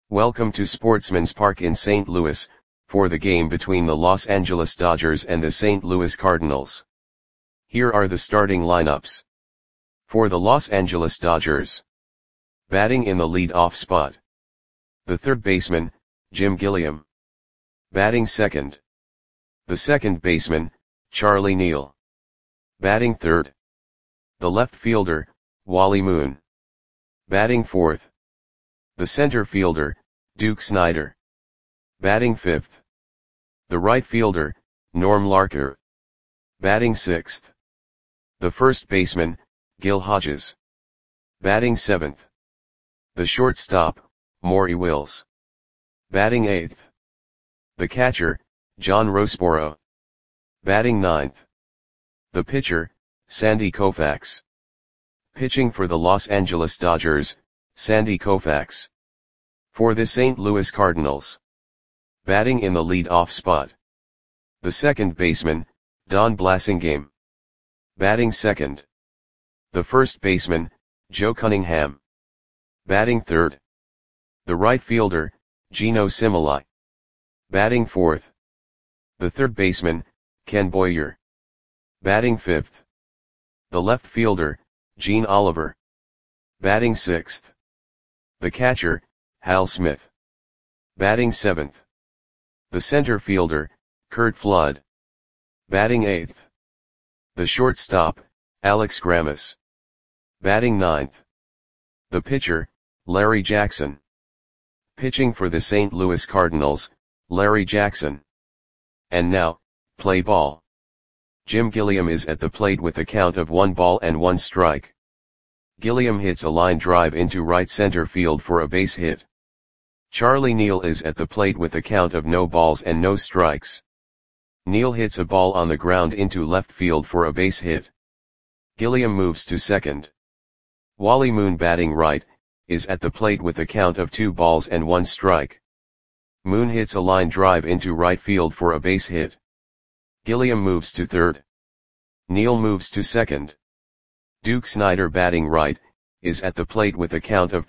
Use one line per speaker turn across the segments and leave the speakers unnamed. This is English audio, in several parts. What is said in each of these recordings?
Welcome to Sportsman's Park in St. Louis, for the game between the Los Angeles Dodgers and the St. Louis Cardinals. Here are the starting lineups. For the Los Angeles Dodgers. Batting in the lead-off spot. The third baseman, Jim Gilliam. Batting second. The second baseman, Charlie Neal. Batting third. The left fielder, Wally Moon. Batting fourth. The center fielder, Duke Snider. Batting fifth. The right fielder, Norm Larker. Batting sixth. The first baseman, Gil Hodges. Batting seventh. The shortstop, Maury Wills. Batting eighth. The catcher, John Roseboro. Batting ninth. The pitcher, Sandy Koufax. Pitching for the Los Angeles Dodgers, Sandy Koufax. For the St. Louis Cardinals. Batting in the lead-off spot. The second baseman, Don Blasingame. Batting second. The first baseman, Joe Cunningham. Batting third. The right fielder, Geno Similai. Batting fourth. The third baseman, Ken Boyer. Batting fifth. The left fielder, Gene Oliver. Batting sixth. The catcher, Hal Smith. Batting seventh. The center fielder, Curt Flood. Batting eighth. The shortstop, Alex Grammas. Batting ninth. The pitcher, Larry Jackson. Pitching for the St. Louis Cardinals, Larry Jackson. And now, play ball. Jim Gilliam is at the plate with a count of 1-1 Gilliam hits a line drive into right center field for a base hit. Charlie Neal is at the plate with a count of 0-2. Neal hits a ball on the ground into left field for a base hit. Gilliam moves to second. Wally Moon, batting right, is at the plate with a count of 2-1. Moon hits a line drive into right field for a base hit. Gilliam moves to third. Neal moves to second. Duke Snider, batting right, is at the plate with a count of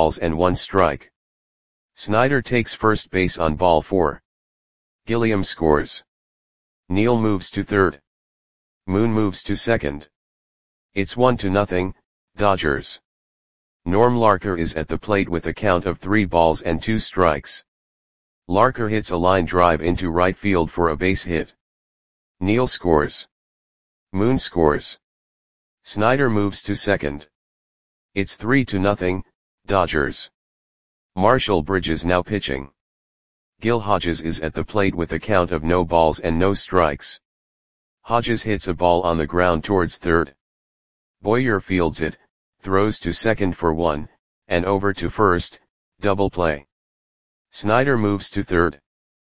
3-1. Snider takes first base on ball 4. Gilliam scores. Neal moves to third. Moon moves to second. It's 1-0, Dodgers. Norm Larker is at the plate with a count of 3-2. Larker hits a line drive into right field for a base hit. Neal scores. Moon scores. Snider moves to second. It's 3-0, Dodgers. Marshall Bridges now pitching. Gil Hodges is at the plate with a count of 0-0. Hodges hits a ball on the ground towards third. Boyer fields it, throws to second for 1, and over to first, double play. Snider moves to third.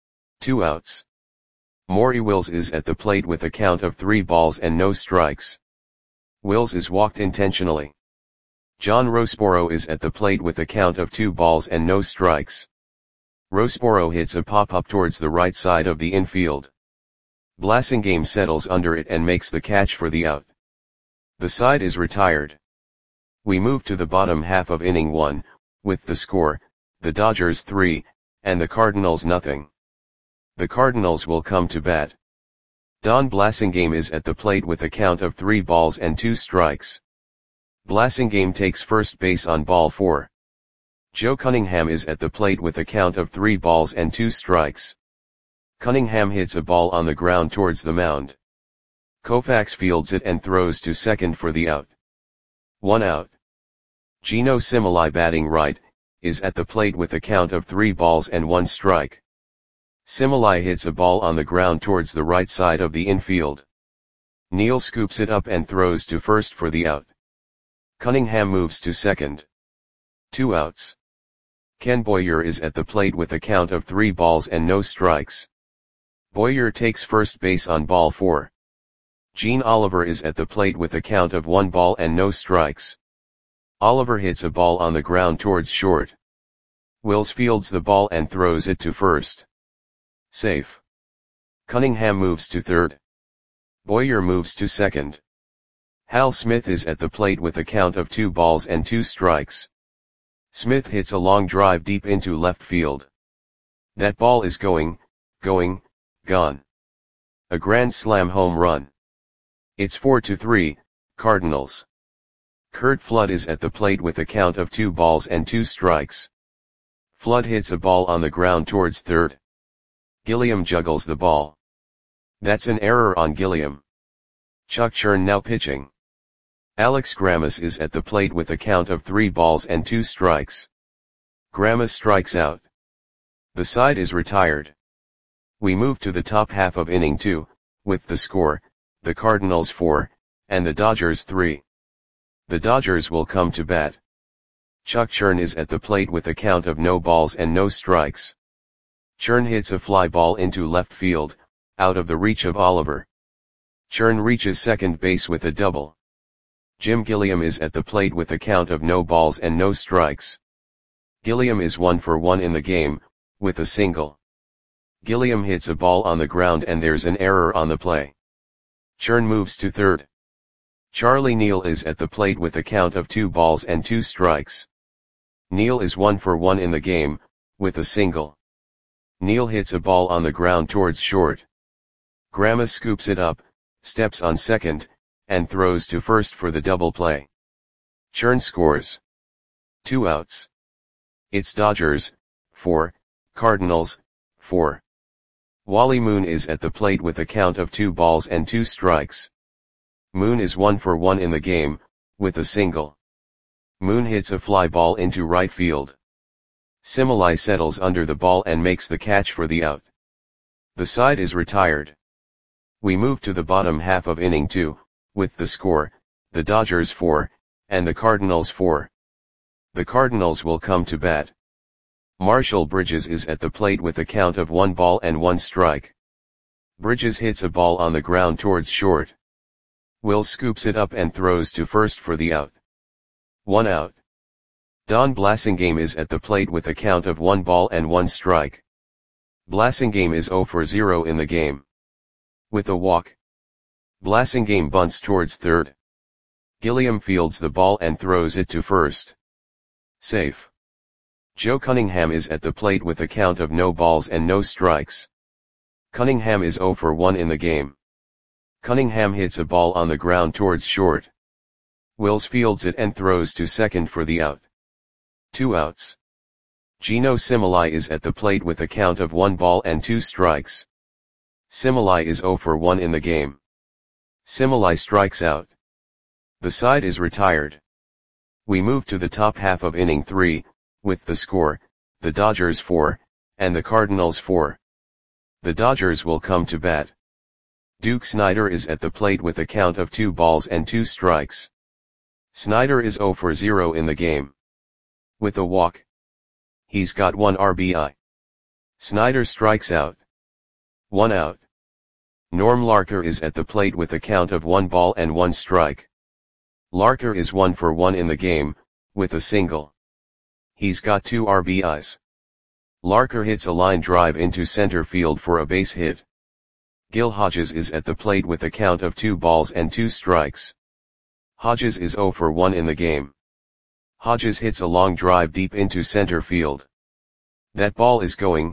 2 outs. Maury Wills is at the plate with a count of 3-0. Wills is walked intentionally. John Roseboro is at the plate with a count of 2-0. Roseboro hits a pop-up towards the right side of the infield. Blasingame settles under it and makes the catch for the out. The side is retired. We move to the bottom half of inning 1, with the score, the Dodgers 3, and the Cardinals 0. The Cardinals will come to bat. Don Blasingame is at the plate with a count of 3-2. Blasingame takes first base on ball 4. Joe Cunningham is at the plate with a count of 3-2. Cunningham hits a ball on the ground towards the mound. Koufax fields it and throws to second for the out. 1 out. Geno Similai, batting right, is at the plate with a count of 3-1. Similai hits a ball on the ground towards the right side of the infield. Neal scoops it up and throws to first for the out. Cunningham moves to second. 2 outs. Ken Boyer is at the plate with a count of 3-0. Boyer takes first base on ball 4. Gene Oliver is at the plate with a count of 1-0. Oliver hits a ball on the ground towards short. Wills fields the ball and throws it to first. Safe. Cunningham moves to third. Boyer moves to second. Hal Smith is at the plate with a count of 2-2. Smith hits a long drive deep into left field. That ball is going, gone. A grand slam home run. It's 4-3, Cardinals. Curt Flood is at the plate with a count of 2 balls and 2 strikes. Flood hits a ball on the ground towards third. Gilliam juggles the ball. That's an error on Gilliam. Chuck Churn now pitching. Alex Grammas is at the plate with a count of 3 balls and 2 strikes. Grammas strikes out. The side is retired. We move to the top half of inning 2, with the score, the Cardinals 4, and the Dodgers 3. The Dodgers will come to bat. Chuck Churn is at the plate with a count of no balls and no strikes. Churn hits a fly ball into left field, out of the reach of Oliver. Churn reaches second base with a double. Jim Gilliam is at the plate with a count of no balls and no strikes. Gilliam is 1 for 1 in the game, with a single. Gilliam hits a ball on the ground and there's an error on the play. Churn moves to third. Charlie Neal is at the plate with a count of 2 balls and 2 strikes. Neal is 1 for 1 in the game, with a single. Neal hits a ball on the ground towards short. Grammas scoops it up, steps on second, and throws to first for the double play. Churn scores. 2 outs. It's Dodgers, 4, Cardinals, 4. Wally Moon is at the plate with a count of 2 balls and 2 strikes. Moon is 1 for 1 in the game, with a single. Moon hits a fly ball into right field. Similai settles under the ball and makes the catch for the out. The side is retired. We move to the bottom half of inning 2, with the score, the Dodgers 4, and the Cardinals 4. The Cardinals will come to bat. Marshall Bridges is at the plate with a count of 1 ball and 1 strike. Bridges hits a ball on the ground towards short. Will scoops it up and throws to first for the out. 1 out. Don Blasingame is at the plate with a count of 1 ball and 1 strike. Blasingame is 0 for 0 in the game. With a walk. Blasingame bunts towards third. Gilliam fields the ball and throws it to first. Safe. Joe Cunningham is at the plate with a count of no balls and no strikes. Cunningham is 0 for 1 in the game. Cunningham hits a ball on the ground towards short. Wills fields it and throws to second for the out. 2 outs. Gino Similai is at the plate with a count of 1 ball and 2 strikes. Similai is 0 for 1 in the game. Similai strikes out. The side is retired. We move to the top half of inning 3, with the score, the Dodgers 4, and the Cardinals 4. The Dodgers will come to bat. Duke Snider is at the plate with a count of 2 balls and 2 strikes. Snider is 0 for 0 in the game. With a walk. He's got 1 RBI. Snider strikes out. 1 out. Norm Larker is at the plate with a count of 1 ball and 1 strike. Larker is 1 for 1 in the game, with a single. He's got 2 RBIs. Larker hits a line drive into center field for a base hit. Gil Hodges is at the plate with a count of 2 balls and 2 strikes. Hodges is 0 for 1 in the game. Hodges hits a long drive deep into center field. That ball is going,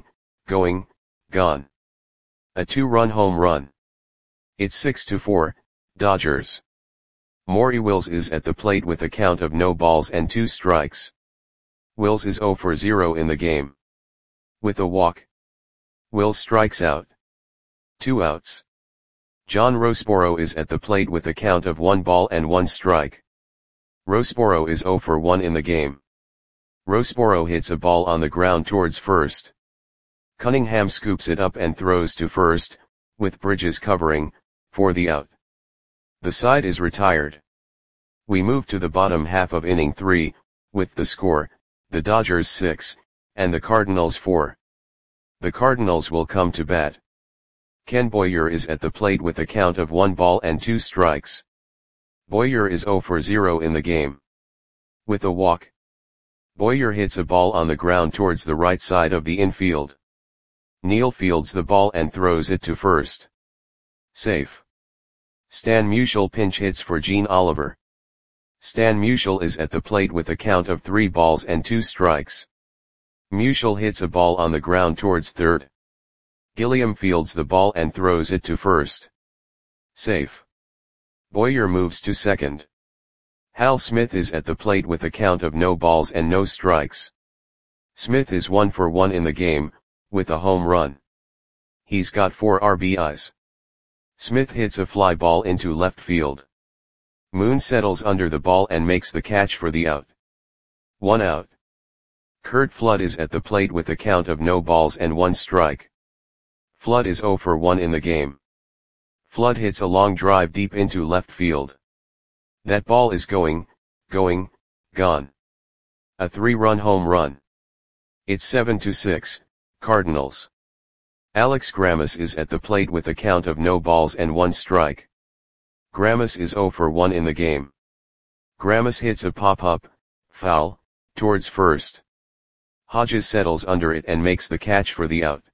gone. A 2-run home run. It's 6-4, Dodgers. Maury Wills is at the plate with a count of no balls and 2 strikes. Wills is 0 for 0 in the game. With a walk. Wills strikes out. 2 outs. John Roseboro is at the plate with a count of 1 ball and 1 strike. Roseboro is 0 for 1 in the game. Roseboro hits a ball on the ground towards first. Cunningham scoops it up and throws to first, with Bridges covering, for the out. The side is retired. We move to the bottom half of inning 3, with the score, the Dodgers 6, and the Cardinals 4. The Cardinals will come to bat. Ken Boyer is at the plate with a count of 1 ball and 2 strikes. Boyer is 0 for 0 in the game. With a walk. Boyer hits a ball on the ground towards the right side of the infield. Neal fields the ball and throws it to first. Safe. Stan Musial pinch hits for Gene Oliver. Stan Musial is at the plate with a count of 3 balls and 2 strikes. Musial hits a ball on the ground towards third. Gilliam fields the ball and throws it to first. Safe. Boyer moves to second. Hal Smith is at the plate with a count of no balls and no strikes. Smith is 1 for 1 in the game, with a home run. He's got 4 RBIs. Smith hits a fly ball into left field. Moon settles under the ball and makes the catch for the out. 1 out. Curt Flood is at the plate with a count of no balls and 1 strike. Flood is 0 for 1 in the game. Flood hits a long drive deep into left field. That ball is gone. A 3-run home run. It's 7-6, Cardinals. Alex Grammas is at the plate with a count of no balls and 1 strike. Grammas is 0 for 1 in the game. Grammas hits a pop-up, foul, towards first. Hodges settles under it and makes the catch for the out.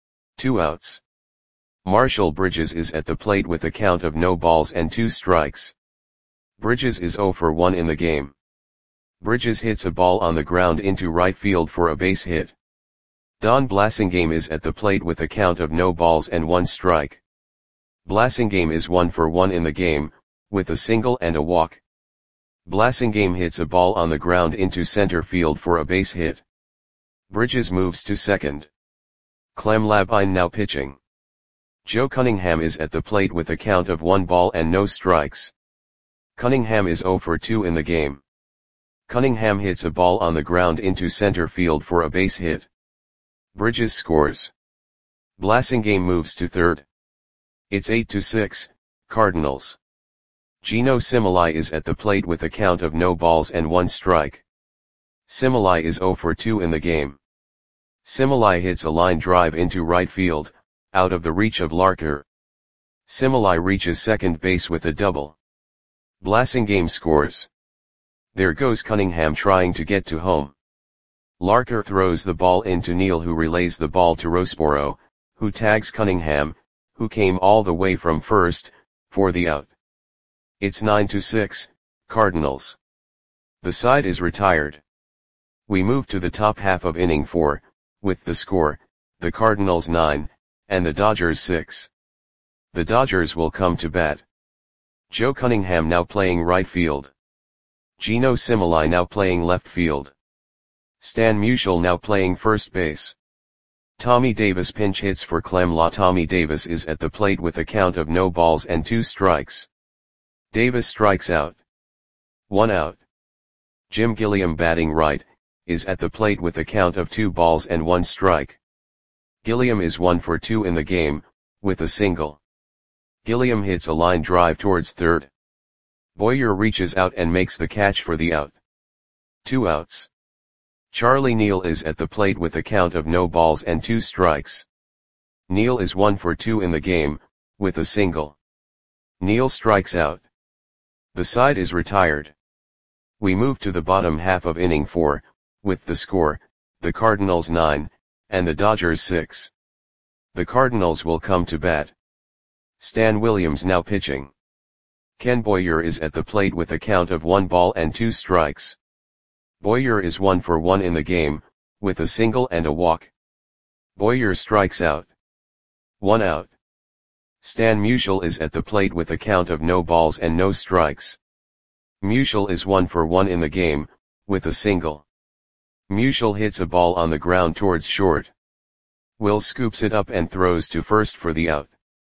2 outs. Marshall Bridges is at the plate with a count of no balls and 2 strikes. Bridges is 0 for 1 in the game. Bridges hits a ball on the ground into right field for a base hit. Don Blasingame is at the plate with a count of no balls and 1 strike. Blasingame is 1 for 1 in the game, with a single and a walk. Blasingame hits a ball on the ground into center field for a base hit. Bridges moves to second. Clem Labine now pitching. Joe Cunningham is at the plate with a count of 1 ball and no strikes. Cunningham is 0 for 2 in the game. Cunningham hits a ball on the ground into center field for a base hit. Bridges scores. Blasingame moves to third. It's 8-6, Cardinals. Geno Similai is at the plate with a count of no balls and 1 strike. Similai is 0 for 2 in the game. Similai hits a line drive into right field, out of the reach of Larker. Similai reaches second base with a double. Blasingame scores. There goes Cunningham trying to get to home. Larker throws the ball into Neal, who relays the ball to Rosboro, who tags Cunningham, who came all the way from first, for the out. It's 9-6, Cardinals. The side is retired. We move to the top half of inning 4, with the score, the Cardinals 9, and the Dodgers 6. The Dodgers will come to bat. Joe Cunningham now playing right field. Geno Similai now playing left field. Stan Musial now playing first base. Tommy Davis pinch hits for Clem La. Tommy Davis is at the plate with a count of no balls and 2 strikes. Davis strikes out. 1 out. Jim Gilliam batting right, is at the plate with a count of 2 balls and 1 strike. Gilliam is 1 for 2 in the game, with a single. Gilliam hits a line drive towards third. Boyer reaches out and makes the catch for the out. 2 outs. Charlie Neal is at the plate with a count of no balls and 2 strikes. Neal is 1 for 2 in the game, with a single. Neal strikes out. The side is retired. We move to the bottom half of inning 4, with the score, the Cardinals 9, and the Dodgers 6. The Cardinals will come to bat. Stan Williams now pitching. Ken Boyer is at the plate with a count of 1 ball and 2 strikes. Boyer is 1 for 1 in the game, with a single and a walk. Boyer strikes out. 1 out. Stan Musial is at the plate with a count of no balls and no strikes. Musial is 1 for 1 in the game, with a single. Musial hits a ball on the ground towards short. Will scoops it up and throws to first for the out.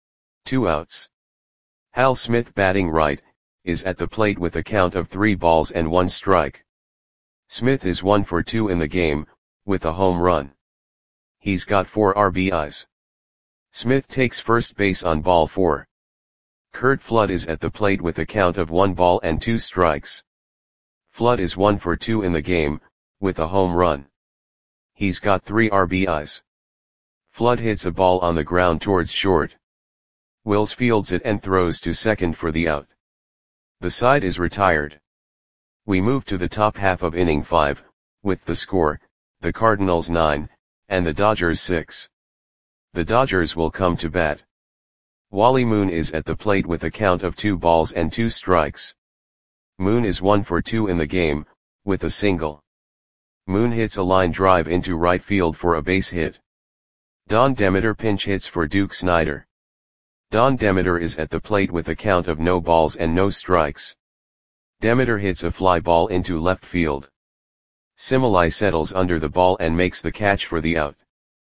2 outs. Hal Smith batting right, is at the plate with a count of 3 balls and 1 strike. Smith is 1 for 2 in the game, with a home run. He's got 4 RBIs. Smith takes first base on ball 4. Curt Flood is at the plate with a count of 1 ball and 2 strikes. Flood is 1 for 2 in the game, with a home run. He's got 3 RBIs. Flood hits a ball on the ground towards short. Wills fields it and throws to second for the out. The side is retired. We move to the top half of inning 5, with the score, the Cardinals 9, and the Dodgers 6. The Dodgers will come to bat. Wally Moon is at the plate with a count of 2 balls and 2 strikes. Moon is 1 for 2 in the game, with a single. Moon hits a line drive into right field for a base hit. Don Demeter pinch hits for Duke Snider. Don Demeter is at the plate with a count of no balls and no strikes. Demeter hits a fly ball into left field. Simile settles under the ball and makes the catch for the out.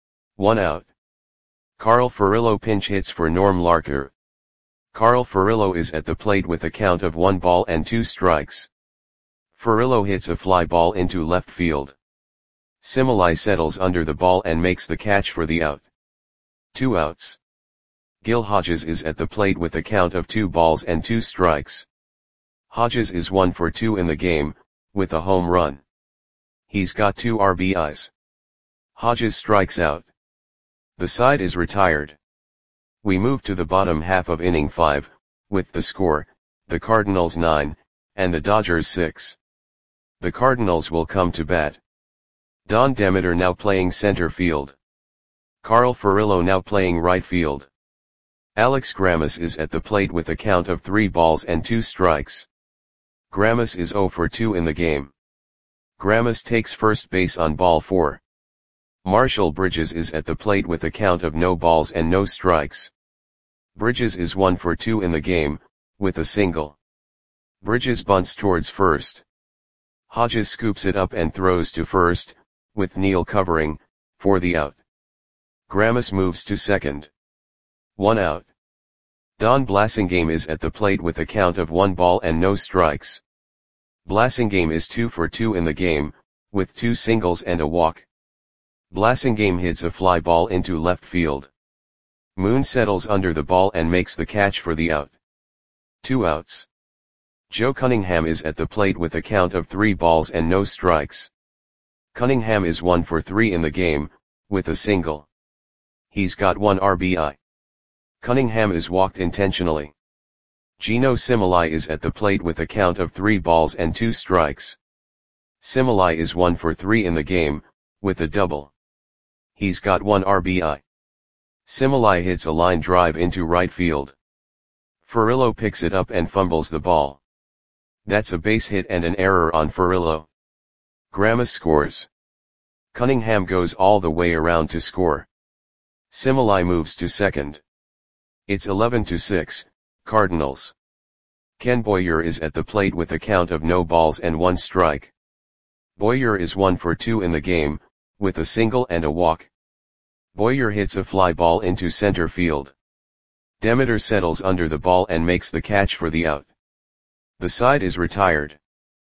1 out. Carl Furillo pinch hits for Norm Larker. Carl Furillo is at the plate with a count of 1 ball and 2 strikes. Furillo hits a fly ball into left field. Simile settles under the ball and makes the catch for the out. 2 outs. Gil Hodges is at the plate with a count of 2 balls and 2 strikes. Hodges is 1 for 2 in the game, with a home run. He's got 2 RBIs. Hodges strikes out. The side is retired. We move to the bottom half of inning 5, with the score, the Cardinals 9, and the Dodgers 6. The Cardinals will come to bat. Don Demeter now playing center field. Carl Furillo now playing right field. Alex Grammas is at the plate with a count of 3 balls and 2 strikes. Grammas is 0 for 2 in the game. Grammas takes first base on ball 4. Marshall Bridges is at the plate with a count of no balls and no strikes. Bridges is 1 for 2 in the game, with a single. Bridges bunts towards first. Hodges scoops it up and throws to first, with Neal covering, for the out. Grammas moves to second. 1 out. Don Blasingame is at the plate with a count of 1 ball and no strikes. Blasingame is 2 for 2 in the game, with 2 singles and a walk. Blasingame hits a fly ball into left field. Moon settles under the ball and makes the catch for the out. 2 outs. Joe Cunningham is at the plate with a count of 3 balls and no strikes. Cunningham is 1 for 3 in the game, with a single. He's got 1 RBI. Cunningham is walked intentionally. Gino Simile is at the plate with a count of 3 balls and 2 strikes. Simile is 1 for 3 in the game, with a double. He's got 1 RBI. Simile hits a line drive into right field. Furillo picks it up and fumbles the ball. That's a base hit and an error on Furillo. Grammas scores. Cunningham goes all the way around to score. Simile moves to second. It's 11-6, Cardinals. Ken Boyer is at the plate with a count of no balls and 1 strike. Boyer is 1 for 2 in the game, with a single and a walk. Boyer hits a fly ball into center field. Demeter settles under the ball and makes the catch for the out. The side is retired.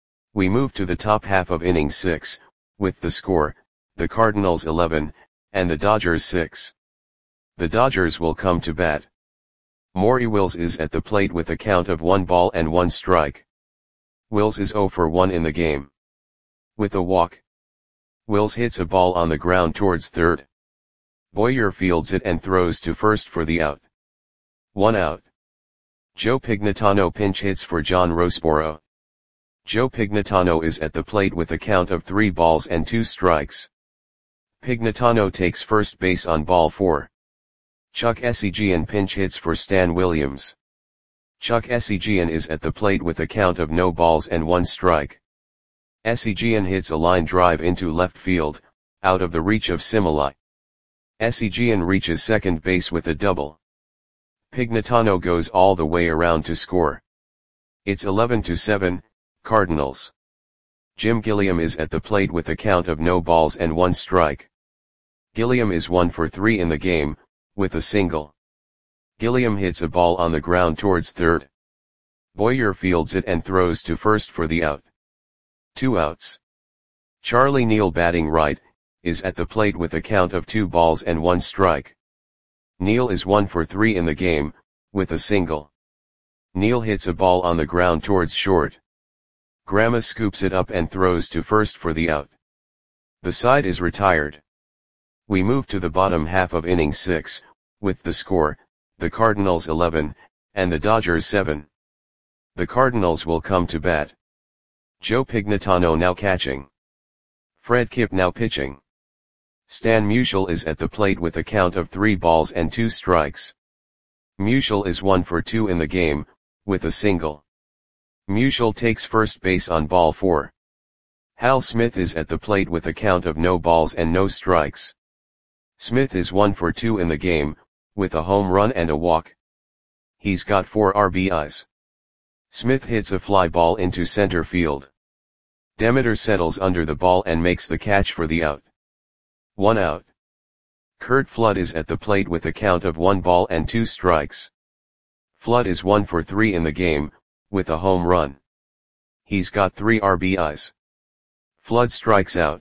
We move to the top half of inning 6, with the score, the Cardinals 11, and the Dodgers 6. The Dodgers will come to bat. Maury Wills is at the plate with a count of 1 ball and 1 strike. Wills is 0 for 1 in the game. With a walk. Wills hits a ball on the ground towards third. Boyer fields it and throws to first for the out. 1 out. Joe Pignatano pinch hits for John Roseboro. Joe Pignatano is at the plate with a count of 3 balls and 2 strikes. Pignatano takes first base on ball 4. Chuck Esigian pinch hits for Stan Williams. Chuck Esigian is at the plate with a count of no balls and 1 strike. Esigian hits a line drive into left field, out of the reach of Simile. Esigian reaches second base with a double. Pignatano goes all the way around to score. It's 11-7, Cardinals. Jim Gilliam is at the plate with a count of no balls and 1 strike. Gilliam is 1 for 3 in the game, with a single. Gilliam hits a ball on the ground towards third. Boyer fields it and throws to first for the out. 2 outs. Charlie Neal batting right, is at the plate with a count of 2 balls and 1 strike. Neal is 1 for 3 in the game, with a single. Neal hits a ball on the ground towards short. Grammas scoops it up and throws to first for the out. The side is retired. We move to the bottom half of inning 6, with the score, the Cardinals 11, and the Dodgers 7. The Cardinals will come to bat. Joe Pignatano now catching. Fred Kipp now pitching. Stan Musial is at the plate with a count of 3 balls and 2 strikes. Musial is 1 for 2 in the game, with a single. Musial takes first base on ball 4. Hal Smith is at the plate with a count of no balls and no strikes. Smith is 1 for 2 in the game, with a home run and a walk. He's got 4 RBIs. Smith hits a fly ball into center field. Demeter settles under the ball and makes the catch for the out. 1 out. Curt Flood is at the plate with a count of 1 ball and 2 strikes. Flood is 1 for 3 in the game, with a home run. He's got 3 RBIs. Flood strikes out.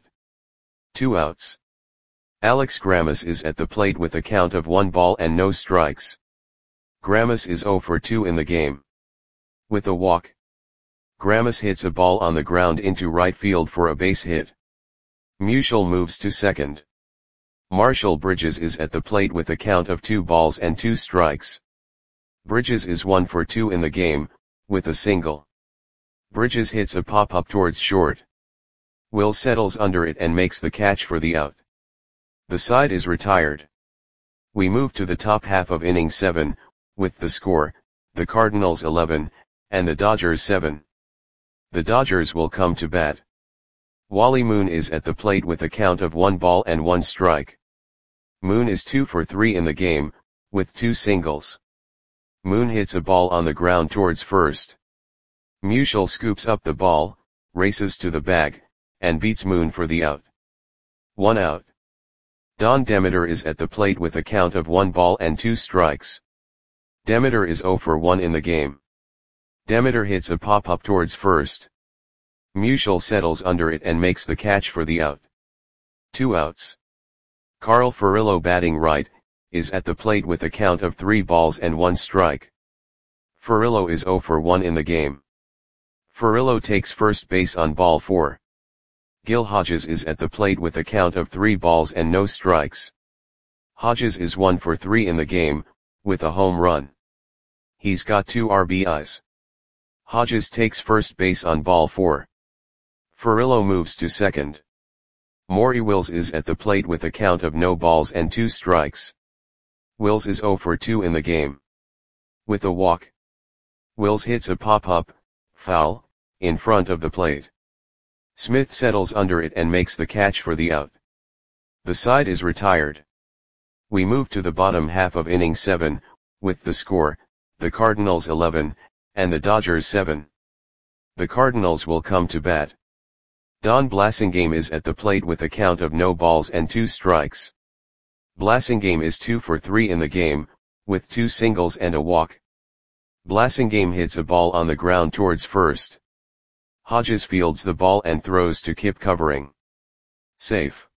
2 outs. Alex Grammas is at the plate with a count of 1 ball and no strikes. Grammas is 0 for 2 in the game. With a walk. Grammas hits a ball on the ground into right field for a base hit. Musial moves to second. Marshall Bridges is at the plate with a count of 2 balls and 2 strikes. Bridges is 1 for 2 in the game, with a single. Bridges hits a pop-up towards short. Will settles under it and makes the catch for the out. The side is retired. We move to the top half of inning 7, with the score, the Cardinals 11, and the Dodgers 7. The Dodgers will come to bat. Wally Moon is at the plate with a count of 1 ball and 1 strike. Moon is 2 for 3 in the game, with 2 singles. Moon hits a ball on the ground towards first. Musial scoops up the ball, races to the bag, and beats Moon for the out. 1 out. Don Demeter is at the plate with a count of 1 ball and 2 strikes. Demeter is 0 for 1 in the game. Demeter hits a pop-up towards first. Musial settles under it and makes the catch for the out. 2 outs. Carl Furillo, batting right, is at the plate with a count of 3 balls and 1 strike. Furillo is 0 for 1 in the game. Furillo takes first base on ball 4. Gil Hodges is at the plate with a count of 3 balls and no strikes. Hodges is 1 for 3 in the game, with a home run. He's got 2 RBIs. Hodges takes first base on ball 4. Furillo moves to second. Maury Wills is at the plate with a count of no balls and 2 strikes. Wills is 0 for 2 in the game. With a walk. Wills hits a pop-up, foul, in front of the plate. Smith settles under it and makes the catch for the out. The side is retired. We move to the bottom half of inning 7, with the score, the Cardinals 11, and the Dodgers 7. The Cardinals will come to bat. Don Blasingame is at the plate with a count of no balls and 2 strikes. Blasingame is 2 for 3 in the game, with 2 singles and a walk. Blasingame hits a ball on the ground towards first. Hodges fields the ball and throws to Kip covering. Safe.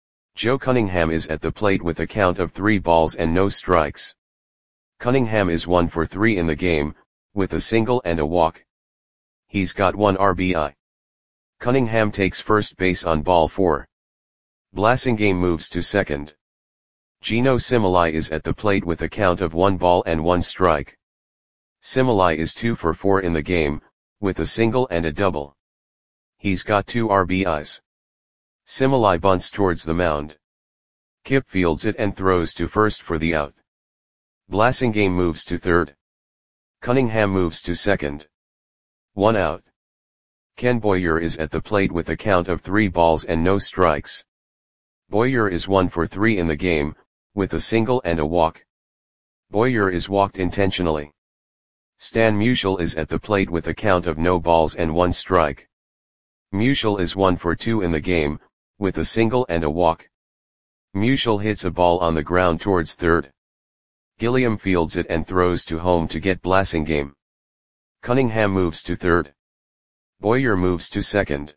Joe Cunningham is at the plate with a count of 3 balls and no strikes. Cunningham is 1 for 3 in the game, with a single and a walk. He's got 1 RBI. Cunningham takes first base on ball 4. Blasingame moves to second. Geno Similai is at the plate with a count of 1 ball and 1 strike. Similai is 2 for 4 in the game, with a single and a double. He's got 2 RBIs. Similai bunts towards the mound. Kip fields it and throws to first for the out. Blasingame moves to third. Cunningham moves to second. 1 out. Ken Boyer is at the plate with a count of 3 balls and no strikes. Boyer is 1 for 3 in the game, with a single and a walk. Boyer is walked intentionally. Stan Musial is at the plate with a count of no balls and 1 strike. Musial is 1 for 2 in the game, with a single and a walk. Musial hits a ball on the ground towards third. Gilliam fields it and throws to home to get Blasingame. Cunningham moves to third. Boyer moves to second.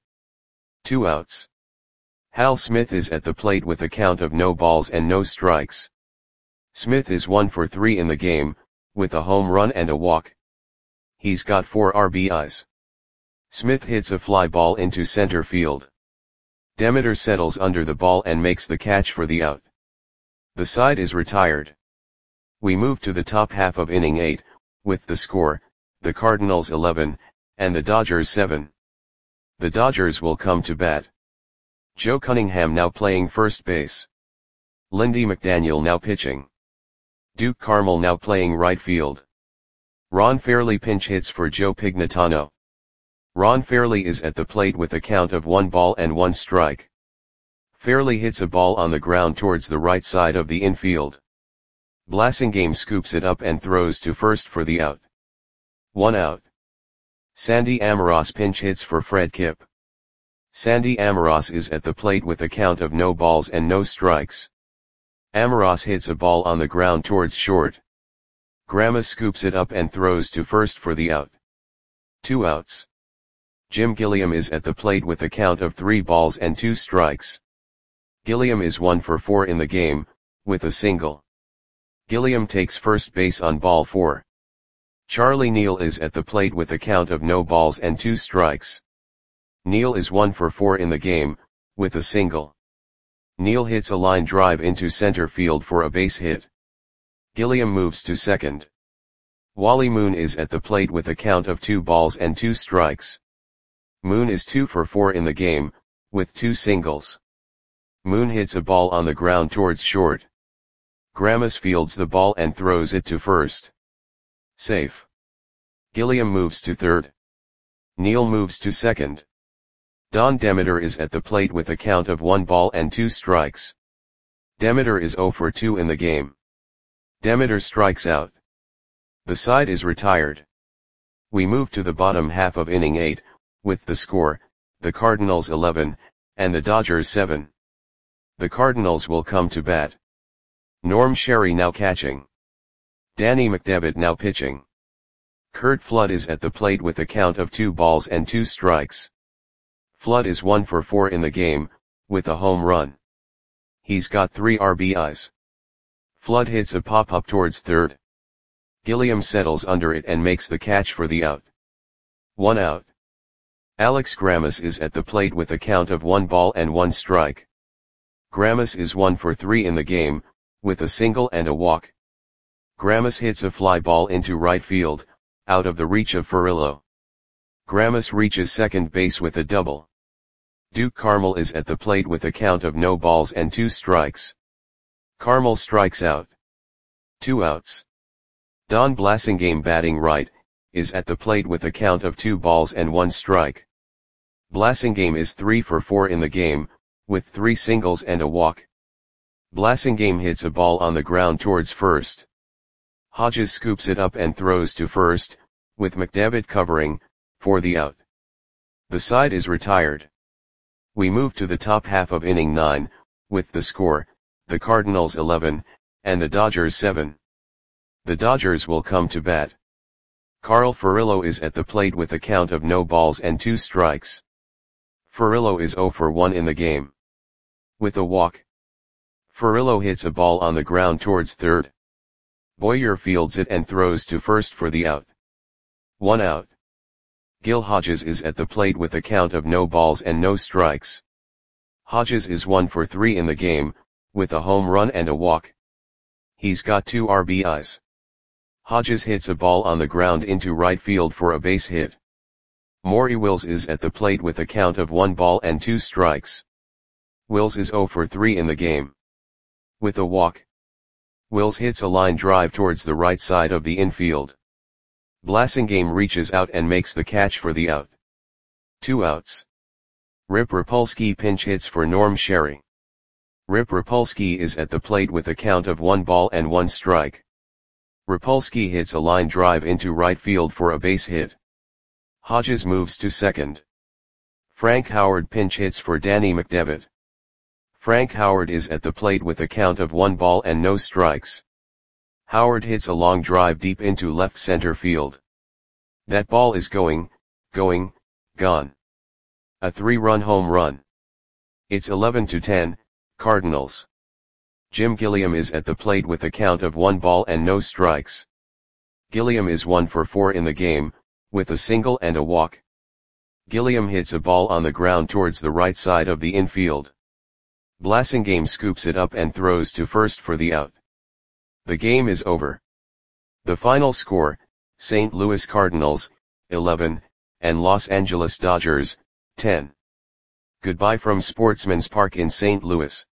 2 outs. Hal Smith is at the plate with a count of no balls and no strikes. Smith is 1 for 3 in the game, with a home run and a walk. He's got 4 RBIs. Smith hits a fly ball into center field. Demeter settles under the ball and makes the catch for the out. The side is retired. We move to the top half of inning 8, with the score, the Cardinals 11, and the Dodgers 7. The Dodgers will come to bat. Joe Cunningham now playing first base. Lindy McDaniel now pitching. Duke Carmel now playing right field. Ron Fairley pinch hits for Joe Pignatano. Ron Fairley is at the plate with a count of 1 ball and 1 strike. Fairley hits a ball on the ground towards the right side of the infield. Blasingame scoops it up and throws to first for the out. 1 out. Sandy Amoros pinch hits for Fred Kipp. Sandy Amoros is at the plate with a count of no balls and no strikes. Amoros hits a ball on the ground towards short. Grandma scoops it up and throws to first for the out. 2 outs. Jim Gilliam is at the plate with a count of 3 balls and 2 strikes. Gilliam is 1 for 4 in the game, with a single. Gilliam takes first base on ball 4. Charlie Neal is at the plate with a count of no balls and 2 strikes. Neal is 1 for 4 in the game, with a single. Neal hits a line drive into center field for a base hit. Gilliam moves to second. Wally Moon is at the plate with a count of 2 balls and 2 strikes. Moon is 2 for 4 in the game, with 2 singles. Moon hits a ball on the ground towards short. Grammas fields the ball and throws it to first. Safe. Gilliam moves to third. Neal moves to second. Don Demeter is at the plate with a count of 1 ball and 2 strikes. Demeter is 0 for 2 in the game. Demeter strikes out. The side is retired. We move to the bottom half of inning 8, with the score, the Cardinals 11, and the Dodgers 7. The Cardinals will come to bat. Norm Sherry now catching. Danny McDevitt now pitching. Curt Flood is at the plate with a count of 2 balls and 2 strikes. Flood is 1 for 4 in the game, with a home run. He's got 3 RBIs. Flood hits a pop-up towards third. Gilliam settles under it and makes the catch for the out. 1 out. Alex Grammas is at the plate with a count of 1 ball and 1 strike. Grammas is 1 for 3 in the game, with a single and a walk. Grammas hits a fly ball into right field, out of the reach of Furillo. Grammas reaches second base with a double. Duke Carmel is at the plate with a count of no balls and 2 strikes. Carmel strikes out. 2 outs. Don Blasingame batting right, is at the plate with a count of 2 balls and 1 strike. Blasingame is 3 for 4 in the game, with 3 singles and a walk. Blasingame hits a ball on the ground towards first. Hodges scoops it up and throws to first, with McDevitt covering, for the out. The side is retired. We move to the top half of inning 9, with the score, the Cardinals 11, and the Dodgers 7. The Dodgers will come to bat. Carl Furillo is at the plate with a count of no balls and 2 strikes. Furillo is 0 for 1 in the game. With a walk. Furillo hits a ball on the ground towards third. Boyer fields it and throws to first for the out. 1 out. Gil Hodges is at the plate with a count of no balls and no strikes. Hodges is 1 for 3 in the game, with a home run and a walk. He's got 2 RBIs. Hodges hits a ball on the ground into right field for a base hit. Maury Wills is at the plate with a count of 1 ball and 2 strikes. Wills is 0 for 3 in the game. With a walk. Wills hits a line drive towards the right side of the infield. Blasingame reaches out and makes the catch for the out. 2 outs. Rip Rapolsky pinch hits for Norm Sherry. Rip Rapolsky is at the plate with a count of 1 ball and 1 strike. Rapolsky hits a line drive into right field for a base hit. Hodges moves to second. Frank Howard pinch hits for Danny McDevitt. Frank Howard is at the plate with a count of 1 ball and no strikes. Howard hits a long drive deep into left center field. That ball is gone. A 3-run home run. It's 11-10, Cardinals. Jim Gilliam is at the plate with a count of 1 ball and no strikes. Gilliam is 1 for 4 in the game, with a single and a walk. Gilliam hits a ball on the ground towards the right side of the infield. Blasingame scoops it up and throws to first for the out. The game is over. The final score, St. Louis Cardinals, 11, and Los Angeles Dodgers, 10. Goodbye from Sportsman's Park in St. Louis.